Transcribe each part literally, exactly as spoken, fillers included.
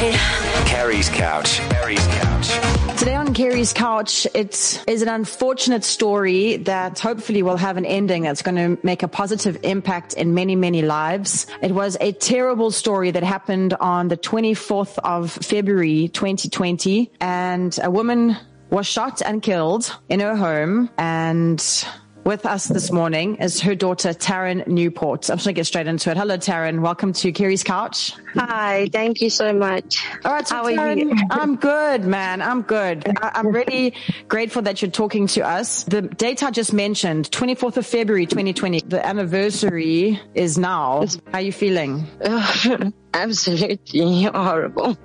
Carrie's Couch. Carrie's Couch. Today on Carrie's Couch, it is an unfortunate story that hopefully will have an ending that's going to make a positive impact in many, many lives. It was a terrible story that happened on the twenty-fourth of February, twenty twenty, and a woman was shot and killed in her home. And with us this morning is her daughter, Taryn Newport. I'm just going to get straight into it. Hello, Taryn. Welcome to Carrie's Couch. Hi, thank you so much. All right, so How Taryn, are you? I'm good, man. I'm good. I- I'm really grateful that you're talking to us. The date I just mentioned, twenty-fourth of February, twenty twenty, the anniversary is now. How are you feeling? Ugh, absolutely horrible.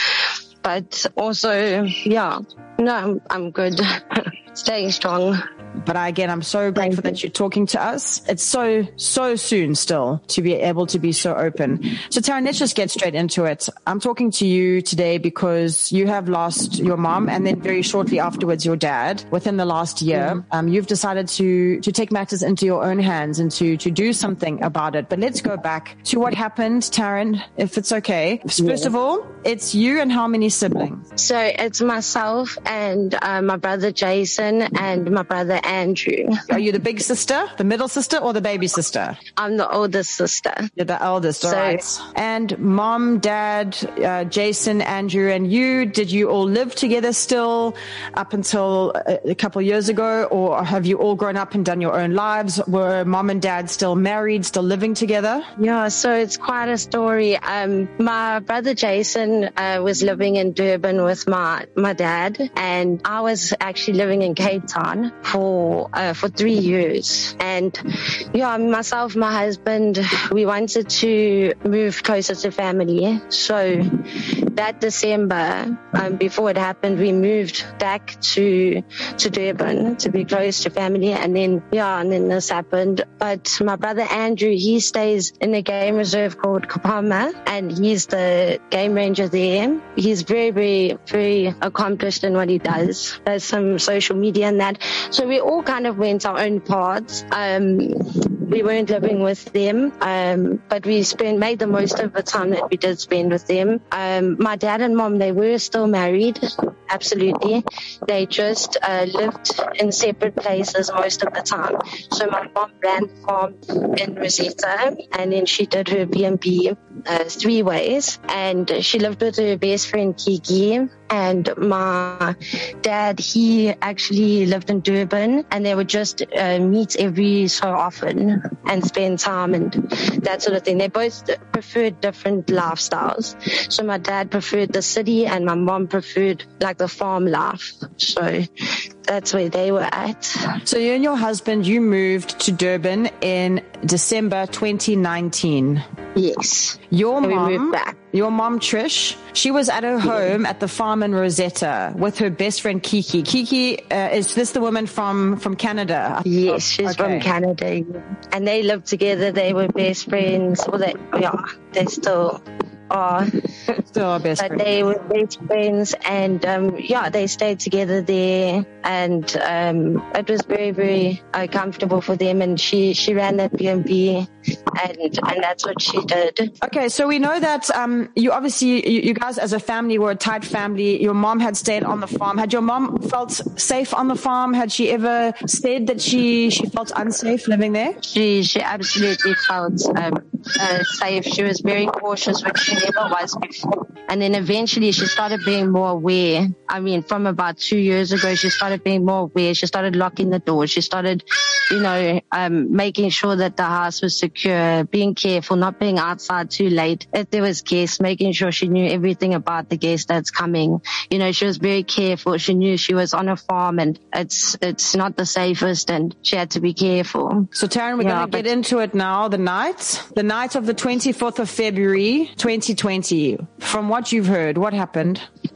But also, yeah, no, I'm, I'm good. Staying strong. But I, again, I'm so grateful that you're talking to us. It's so, so soon still to be able to be so open. So Taryn, let's just get straight into it. I'm talking to you today because you have lost your mom and then very shortly afterwards your dad within the last year. Mm. Um, you've decided to, to take matters into your own hands and to, to do something about it. But let's go back to what happened, Taryn, if it's okay. First yeah. of all, it's you and how many siblings? So it's myself and uh, my brother Jason and my brother Andrew. Are you the big sister, the middle sister, or the baby sister? I'm the oldest sister. You're the eldest, all so, right. And mom, dad, uh, Jason, Andrew, and you, did you all live together still up until a, a couple of years ago, or have you all grown up and done your own lives? Were mom and dad still married, still living together? Yeah, so it's quite a story. Um, my brother Jason uh, was living in Durban with my, my dad, and I was actually living in Cape Town for uh, for three years. And yeah, myself, my husband, we wanted to move closer to family. So that December, um, before it happened, we moved back to to Durban to be close to family. And then yeah, and then this happened. But my brother Andrew, he stays in a game reserve called Kapama, and he's the game ranger there. He's very, very, very accomplished in what he does. There's some social media and that. So we all kind of went our own paths. Um, we weren't living with them, um, but we spent made the most of the time that we did spend with them. Um, my dad and mom, they were still married. Absolutely. They just uh, lived in separate places most of the time. So my mom ran the farm in Rosetta, and then she did her B and B uh, three ways, and she lived with her best friend Kiki. And my dad, he actually lived in Durban, and they would just uh, meet every so often and spend time and that sort of thing. They both preferred different lifestyles. So my dad preferred the city, and my mom preferred like the farm life. So that's where they were at. So you and your husband, you moved to Durban in December twenty nineteen. Yes. Your and mom, we moved back. Your mom, Trish, she was at her home at the farm in Rosetta with her best friend Kiki. Kiki, uh, is this the woman from, from Canada? Yes, she's okay. from Canada. And they lived together. They were best friends. Well, they, yeah, they still are. Still our best but friends. They were best friends, and um, yeah, they stayed together there, and um, it was very, very uh, comfortable for them. And she, she ran that B and B, and and that's what she did. Okay, so we know that um, you obviously, you, you guys as a family were a tight family. Your mom had stayed on the farm. Had your mom felt safe on the farm? Had she ever said that she, she felt unsafe living there? She she absolutely felt um, uh, safe. She was very cautious, which she never was before. And then eventually she started being more aware. I mean, from about two years ago, she started being more aware. She started locking the doors. She started, you know, um, making sure that the house was secure, being careful, not being outside too late. If there was guests, making sure she knew everything about the guest that's coming. You know, she was very careful. She knew she was on a farm, and it's it's not the safest, and she had to be careful. So Taryn, we're yeah, going to get into it now. The night, the night of the twenty-fourth of February, twenty twenty. From what you've heard, what happened?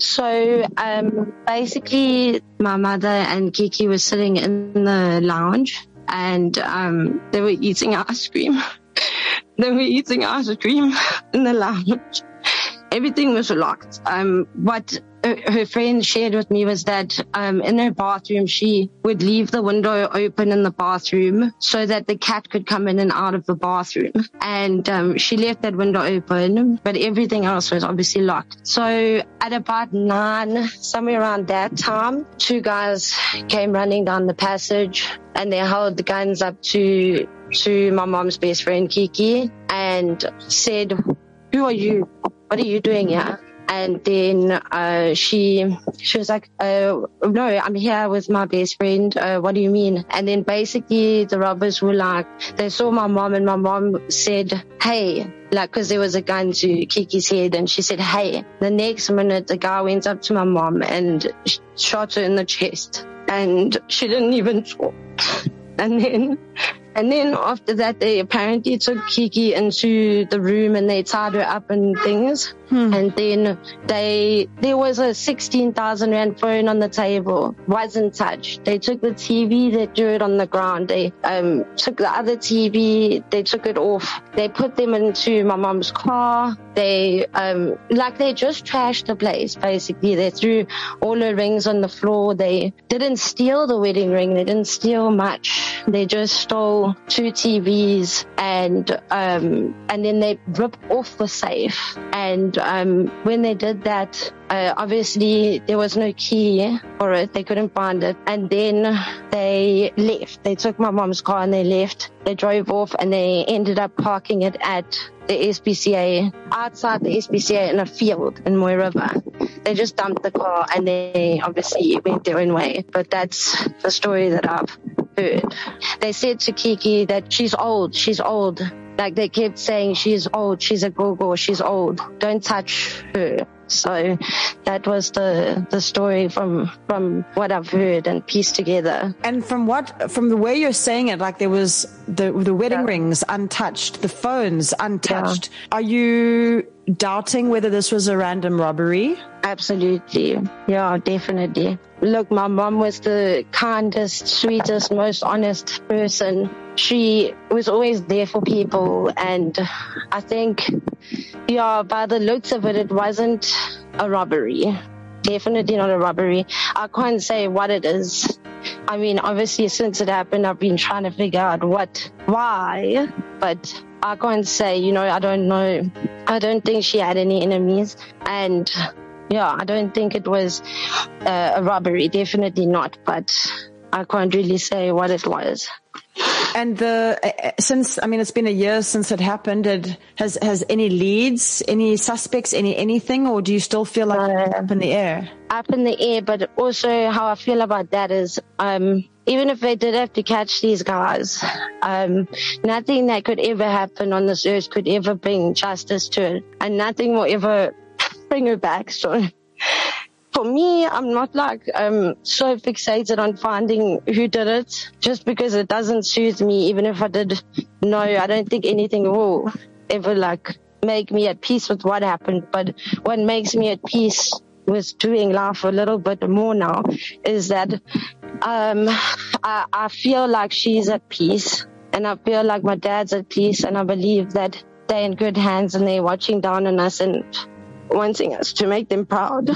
So um, basically, my mother and Kiki were sitting in the lounge, and um, they were eating ice cream. They were eating ice cream in the lounge. Everything was locked. Um, what her friend shared with me was that um, in her bathroom, she would leave the window open in the bathroom so that the cat could come in and out of the bathroom. And um, she left that window open, but everything else was obviously locked. So at about nine, somewhere around that time, two guys came running down the passage and they held the guns up to to my mom's best friend, Kiki, and said, "Who are you? What are you doing here?" And then uh, she she was like, uh, no, I'm here with my best friend. Uh, what do you mean? And then basically the robbers were like, they saw my mom and my mom said, hey, like, because there was a gun to Kiki's head, and she said, hey. The next minute, the guy went up to my mom and shot her in the chest, and she didn't even talk. And then, and then after that, they apparently took Kiki into the room and they tied her up and things. Hmm. And then they, there was a sixteen thousand rand phone on the table, wasn't touched. They took the T V, they threw it on the ground. They, um, took the other T V, they took it off. They put them into my mom's car. They, um, like they just trashed the place, basically. They threw all her rings on the floor. They didn't steal the wedding ring. They didn't steal much. They just stole two T Vs and, um, and then they ripped off the safe. And Um, when they did that, uh, obviously there was no key for it. They couldn't find it. And then they left. They took my mom's car and they left. They drove off and they ended up parking it at the S P C A, outside the S P C A in a field in Mooi River. They just dumped the car and they obviously went their own way. But that's the story that I've heard. They said to Kiki that she's old, she's old. Like they kept saying, she's old, she's a go-go, she's old. Don't touch her. So that was the the story from from what I've heard and pieced together. And from what from the way you're saying it, like there was the the wedding yeah. rings untouched, the phones untouched. Yeah. Are you doubting whether this was a random robbery? Absolutely. Yeah, definitely. Look, my mom was the kindest, sweetest, most honest person. She was always there for people, and I think, yeah, by the looks of it, it wasn't a robbery. Definitely not a robbery. I can't say what it is. I mean, obviously, since it happened, I've been trying to figure out what, why, but I can't say, you know, I don't know. I don't think she had any enemies, and yeah, I don't think it was uh, a robbery. Definitely not, but I can't really say what it was. And the uh, since I mean it's been a year since it happened. It has has any leads, any suspects, any anything, or do you still feel like uh, up in the air? Up in the air, but also how I feel about that is, um, even if they did have to catch these guys, um, nothing that could ever happen on this earth could ever bring justice to it, and nothing will ever bring her back. So for me, I'm not like um so fixated on finding who did it, just because it doesn't soothe me. Even if I did know, I don't think anything will ever like make me at peace with what happened. But what makes me at peace with doing life a little bit more now is that um I, I feel like she's at peace, and I feel like my dad's at peace, and I believe that they're in good hands and they're watching down on us and wanting us to make them proud.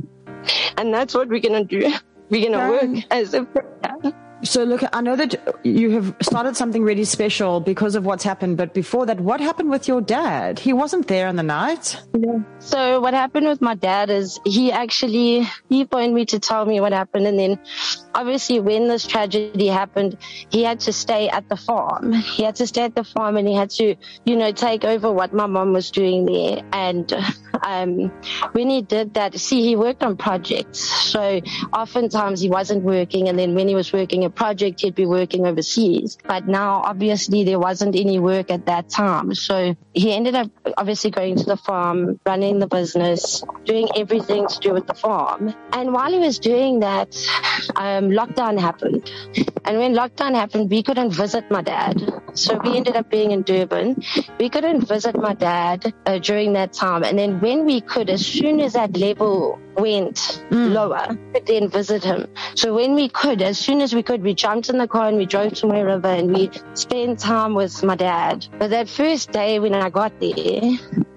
And that's what we're going to do. We're going to work as if... Yeah. So look, I know that you have started something really special because of what's happened, but before that, what happened with your dad? He wasn't there in the night. Yeah. So what happened with my dad is he actually, he phoned me to tell me what happened. And then obviously when this tragedy happened, he had to stay at the farm. He had to stay at the farm and he had to, you know, take over what my mom was doing there. And um, when he did that, see, he worked on projects. So oftentimes he wasn't working. And then when he was working a project, he'd be working overseas. But now, obviously, there wasn't any work at that time. So he ended up obviously going to the farm, running the business, doing everything to do with the farm. And while he was doing that, um, lockdown happened. And when lockdown happened, we couldn't visit my dad. So we ended up being in Durban. We couldn't visit my dad uh, during that time. And then when we could, as soon as that level went mm. lower, we could then visit him. So when we could, as soon as we could, we jumped in the car and we drove to Mooi River and we spent time with my dad. But that first day when I got there,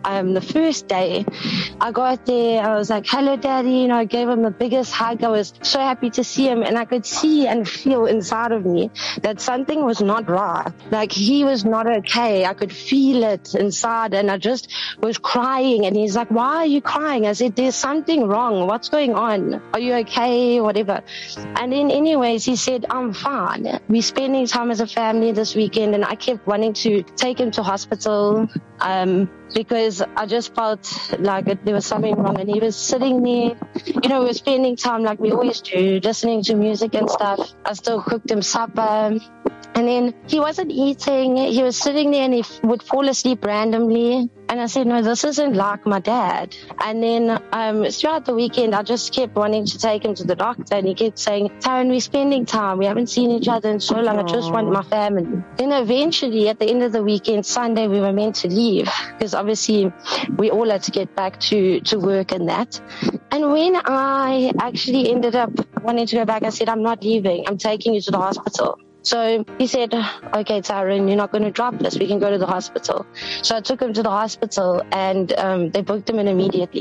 um, the first day I got there, I was like, hello, Daddy. You know, I gave him the biggest hug. I was so happy to see him. And I could see and feel inside of me that something was not right. Like, he was not okay. I could feel it inside. And I just was crying. And he's like, why are you crying? I said, there's something wrong. What's going on? Are you okay? Whatever. And then anyways, he said, I'm fine. We're spending time as a family this weekend. And I kept wanting to take him to hospital. Um, because I just felt like it, there was something wrong. And he was sitting there, you know, we were spending time like we always do, listening to music and stuff. I still cooked him supper. And then he wasn't eating. He was sitting there and he f- would fall asleep randomly. And I said, no, this isn't like my dad. And then um, throughout the weekend, I just kept wanting to take him to the doctor. And he kept saying, Taryn, we're spending time. We haven't seen each other in so long. Aww. I just want my family. Then eventually, at the end of the weekend, Sunday, we were meant to leave. Because obviously, we all had to get back to, to work and that. And when I actually ended up wanting to go back, I said, I'm not leaving. I'm taking you to the hospital. So he said, okay, Taryn, you're not going to drop this. We can go to the hospital. So I took him to the hospital and um, they booked him in immediately.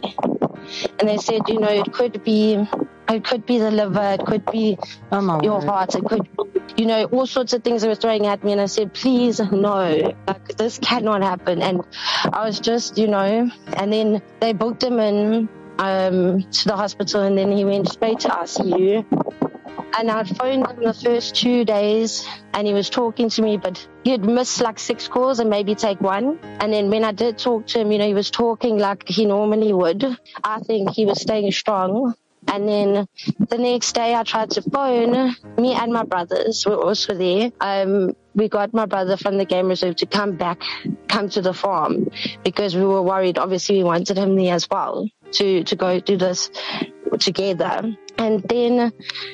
And they said, you know, it could be, it could be the liver, it could be oh your word. heart, it could be, you know, all sorts of things they were throwing at me. And I said, please, no, like, this cannot happen. And I was just, you know, and then they booked him in um, to the hospital and then he went straight to I C U. And I'd phoned him the first two days and he was talking to me, but he'd miss like six calls and maybe take one. And then when I did talk to him, you know, he was talking like he normally would. I think he was staying strong. And then the next day I tried to phone. Me and my brothers were also there. Um, we got my brother from the game reserve to come back, come to the farm because we were worried. Obviously, we wanted him there as well to, to go do this together. And then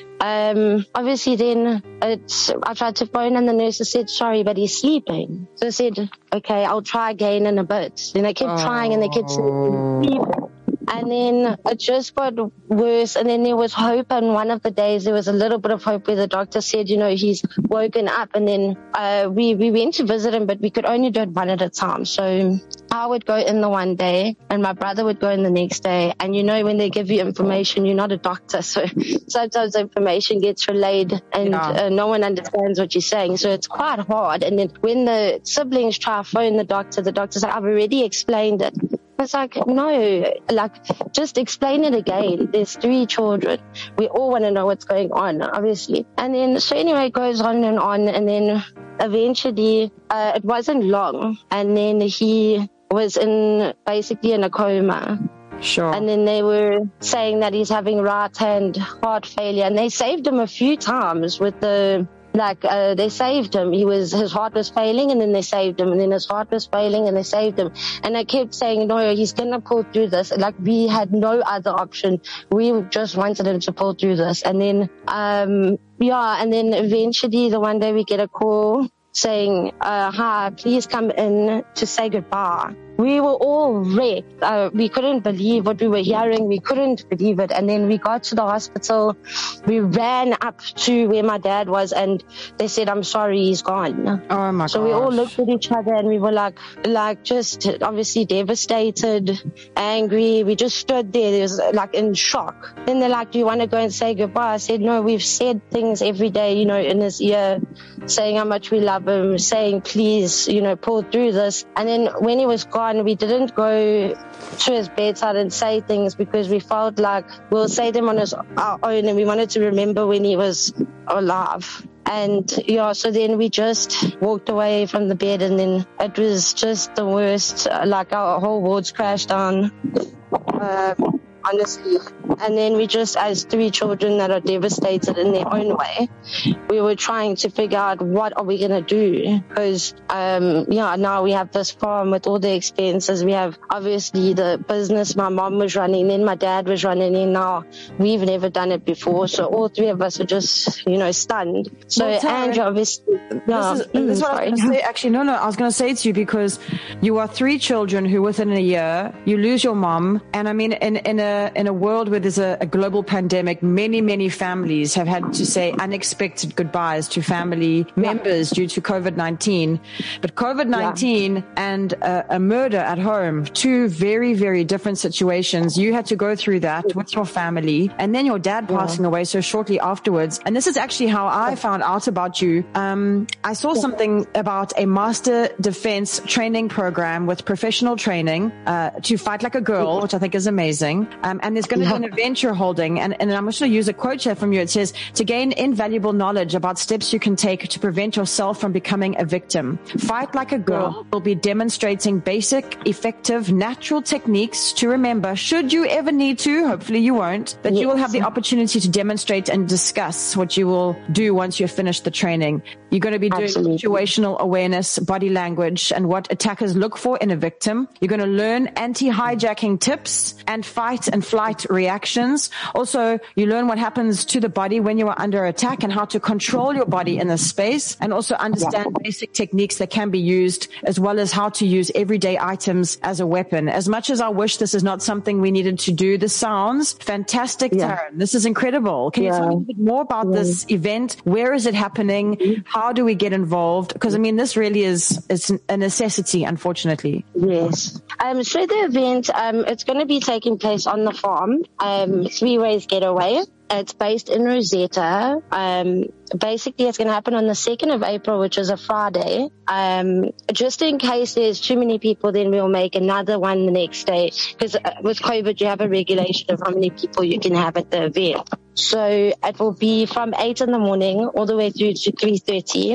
Um, obviously then it's, I tried to phone and the nurse said, sorry, but he's sleeping. So I said, okay, I'll try again in a bit. Then I kept oh. trying and they kept saying, sleeping. And then it just got worse. And then there was hope. And one of the days there was a little bit of hope where the doctor said, you know, he's woken up. And then uh, we, we went to visit him, but we could only do it one at a time. So I would go in the one day and my brother would go in the next day. And you know, when they give you information, you're not a doctor. So sometimes information gets relayed and yeah. uh, no one understands what you're saying. So it's quite hard. And then when the siblings try to phone the doctor, the doctor's like, I've already explained it. It's like, no, like, just explain it again. There's three children. We all want to know what's going on, obviously. And then, so anyway, it goes on and on. And then eventually, uh, it wasn't long. And then he was in, basically in a coma. Sure. And then they were saying that he's having right hand heart failure. And they saved him a few times with the... Like, uh, they saved him. He was, his heart was failing and then they saved him. And then his heart was failing and they saved him. And I kept saying, no, he's going to pull through this. Like, we had no other option. We just wanted him to pull through this. And then, um, yeah, and then eventually the one day we get a call saying, uh, hi, please come in to say goodbye. We were all wrecked. Uh, we couldn't believe what we were hearing. We couldn't believe it. And then we got to the hospital. We ran up to where my dad was and they said, I'm sorry, he's gone. Oh my god. So we all looked at each other and we were like, like just obviously devastated, angry. We just stood there. It was like in shock. Then they're like, do you want to go and say goodbye? I said, no, we've said things every day, you know, in his ear, saying how much we love him, saying, please, you know, pull through this. And then when he was gone, we didn't go to his bedside and say things because we felt like we'll say them on his, our own and we wanted to remember when he was alive. And yeah, so then we just walked away from the bed and then it was just the worst, like our whole world's crashed down. Uh, honestly. And then we just, as three children that are devastated in their own way, we were trying to figure out what are we going to do? Because, um, yeah, now we have this farm with all the expenses. We have obviously the business my mom was running, then my dad was running, and now we've never done it before. So all three of us are just, you know, stunned. So well, Andrew, obviously, yeah. This is, this is what I was going to say. Actually, no, no, I was going to say to you because you are three children who within a year, you lose your mom. And I mean, in, in a a in a world where there's a, a global pandemic, many, many families have had to say unexpected goodbyes to family members due to COVID nineteen. But COVID nineteen yeah. and a, a murder at home, two very, very different situations. You had to go through that with your family, and then your dad yeah. passing away so shortly afterwards. And this is actually how I found out about you. Um, I saw something about a master defense training program with professional training uh, to fight like a girl, which I think is amazing. Um, and there's going to be an event you're holding, and, and I'm just going to use a quote here from you. It says, to gain invaluable knowledge about steps you can take to prevent yourself from becoming a victim. Fight Like a Girl will be demonstrating basic, effective, natural techniques to remember, should you ever need to, hopefully you won't, but yes. you will have the opportunity to demonstrate and discuss what you will do once you've finished the training. You're going to be doing Absolutely. situational awareness, body language, and what attackers look for in a victim. You're going to learn anti-hijacking tips and fight and flight reactions. Also, you learn what happens to the body when you are under attack and how to control your body in this space, and also understand yeah. basic techniques that can be used, as well as how to use everyday items as a weapon. As much as I wish this is not something we needed to do, this sounds fantastic, yeah. Taryn. This is incredible. Can yeah. you tell me a bit more about yeah. this event? Where is it happening? Mm-hmm. How do we get involved? Because, I mean, this really is it's a necessity, unfortunately. Yes. Um, so the event, um, it's going to be taking place on the farm, um, Three Ways Getaway. It's based in Rosetta. Um, basically, it's going to happen on the second of April, which is a Friday. Um, just in case there's too many people, then we'll make another one the next day. Because with COVID, you have a regulation of how many people you can have at the event. So it will be from eight in the morning all the way through to three thirty.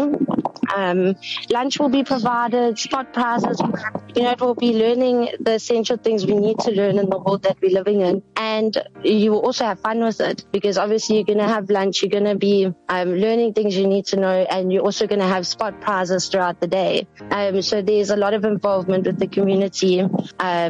Um, lunch will be provided, spot prizes. You know, it will be learning the essential things we need to learn in the world that we're living in. And you will also have fun with it, because obviously you're going to have lunch, you're going to be um, learning things you need to know, and you're also going to have spot prizes throughout the day. Um, so there's a lot of involvement with the community, um,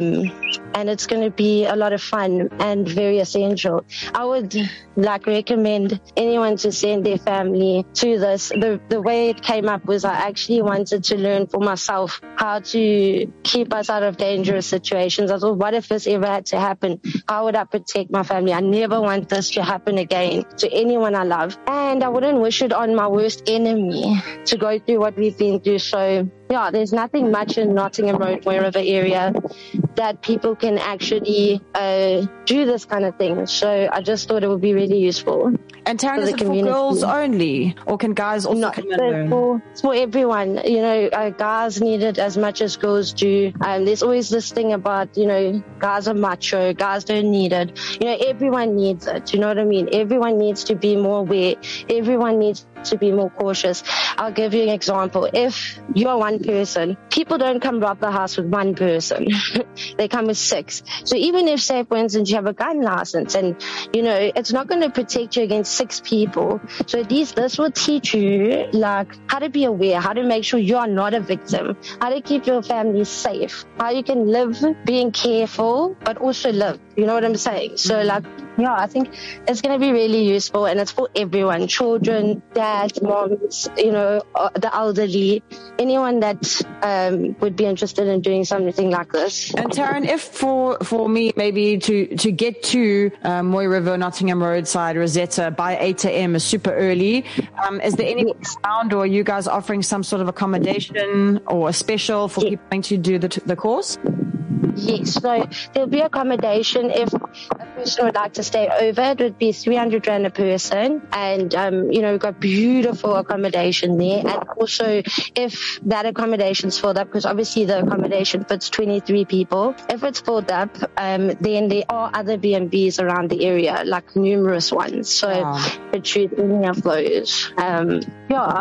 and it's going to be a lot of fun and very essential. I would like recommend anyone to send their family to this. The, the way it came up was I actually wanted to learn for myself how to keep us out of dangerous situations. I thought, what if this ever had to happen? How would I protect my family? I never want this to happen again to anyone I love. And I wouldn't wish it on my worst enemy to go through what we've been through. So yeah, there's nothing much in Nottingham Road, wherever area, that people can actually uh, do this kind of thing. So I just thought it would be really useful. And Taryn, is it for girls only, or can guys also no, come in there? For, it's for everyone. You know, uh, guys need it as much as girls do. Um, there's always this thing about, you know, guys are macho, guys don't need it. You know, everyone needs it. You know what I mean? Everyone needs to be more aware. Everyone needs to be more cautious. I'll give you an example. If you're one person, people don't come rob the house with one person. They come with six. So even if, say, for instance, you have a gun license, and, you know, it's not going to protect you against six people. So at least this will teach you, like, how to be aware, how to make sure you are not a victim, how to keep your family safe, how you can live being careful, but also live. You know what I'm saying? So, like, yeah, I think it's going to be really useful, and it's for everyone, children, dads, moms, you know, uh, the elderly, anyone that um, would be interested in doing something like this. And Taryn, if for for me, maybe to, to get to um, Mooi River, Nottingham Roadside, Rosetta by eight a.m. is super early, um, is there anything yes. around, or are you guys offering some sort of accommodation or a special for yes. people going to do the, the course? Yes, so there'll be accommodation. If a person would like to stay over, it would be three hundred rand a person. And, um, you know, we've got beautiful accommodation there. And also, if that accommodation's filled up, because obviously the accommodation fits twenty-three people, if it's filled up, um, then there are other B and Bs around the area, like numerous ones. So wow. it should any of those. Um, yeah.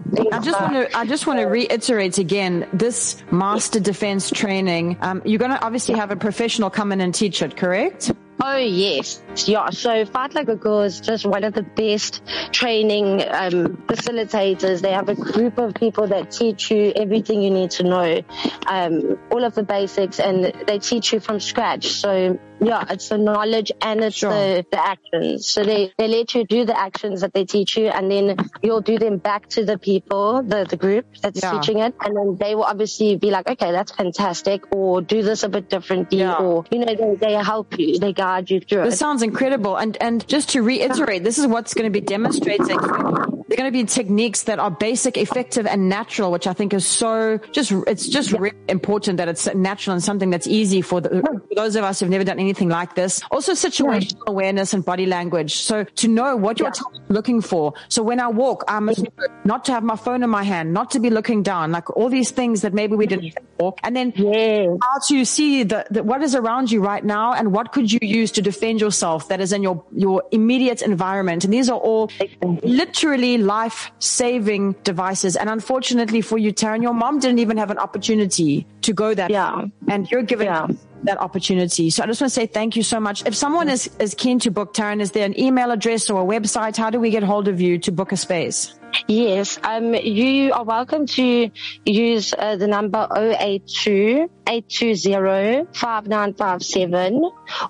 I just want to I just want to reiterate again, this master defense training, um, you're going to obviously have a professional come in and teach it, correct? Oh, yes. Yeah. So Fight Like a Girl is just one of the best training um, facilitators. They have a group of people that teach you everything you need to know, um, all of the basics, and they teach you from scratch. So Yeah, it's the knowledge and it's Sure. the, the actions. So they, they let you do the actions that they teach you, and then you'll do them back to the people, the, the group that's Yeah. teaching it. And then they will obviously be like, okay, that's fantastic, or do this a bit differently, Yeah. or, you know, they, they help you, they guide you through This it. sounds incredible. And and just to reiterate, this is what's going to be demonstrating. They're going to be techniques that are basic, effective, and natural, which I think is so just, it's just Yeah. really important that it's natural and something that's easy for, the, for those of us who've never done anything like this. Also situational awareness and body language. So to know what you're Yeah. looking for. So when I walk, I must know not to have my phone in my hand, not to be looking down, like all these things that maybe we didn't think for. And then Yeah. how to see the, the, what is around you right now and what could you use to defend yourself that is in your, your immediate environment. And these are all literally life-saving devices. And unfortunately for you, Taryn, your mom didn't even have an opportunity to go that Yeah. far. And you're giving Yeah. that opportunity. So I just want to say thank you so much. If someone is, is keen to book, Taryn, is there an email address or a website? How do we get hold of you to book a space? Yes, um, you are welcome to use uh, the number zero eight two, eight two zero, five nine five seven,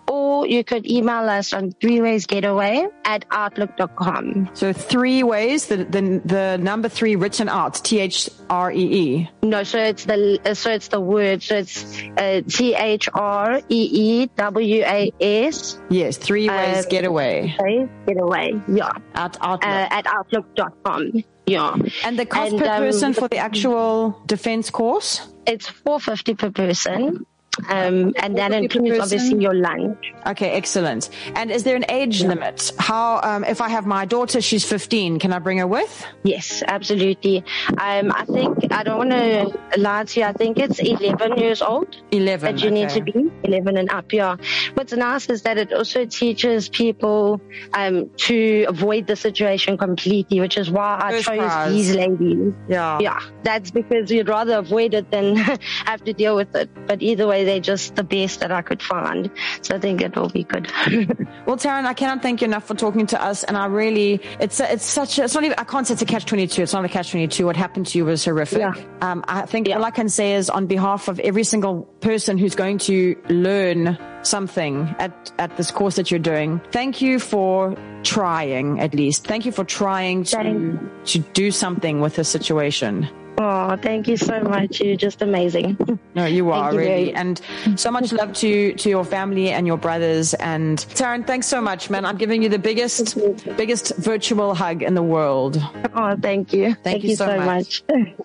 or you could email us on three ways getaway at outlook dot com. So three ways, the, the, the number three written out, T H R E E. No, so it's the uh, so it's the word. So it's uh, T H R E E W A S. Yes, three ways Uh, getaway Okay, getaway. Yeah, at Outlook. uh, at outlook dot com. Yeah, and the cost and, per um, person for the actual defense course? it's four fifty per person. Um, and that four fifty per includes person? obviously your lunch. Okay, excellent. And is there an age limit? How, um, if I have my daughter, she's fifteen, can I bring her with? Yes, absolutely. Um, I think, I don't want to lie to you, I think it's eleven years old eleven. that you need okay. to be, eleven and up, yeah. What's nice is that it also teaches people um, to avoid the situation completely, which is why I First chose prize. these ladies. Yeah. Yeah, that's because you'd rather avoid it than have to deal with it. But either way, they're just the best that I could find. So I think it will be good. Well, Taryn, I cannot thank you enough for talking to us. And I really, it's a, it's such a, it's not even, I can't say it's a catch twenty-two. It's not a catch twenty-two. What happened to you was horrific. Yeah. Um, I think Yeah. all I can say is on behalf of every single person who's going to learn something at, at this course that you're doing, thank you for trying, at least. Thank you for trying to, Thank- to do something with the situation. Oh, thank you so much. You're just amazing. No, you are Thank you really. very- And so much love to, to your family and your brothers. And Taryn, thanks so much, man. I'm giving you the biggest, biggest virtual hug in the world. Oh, thank you. Thank you so so much. much.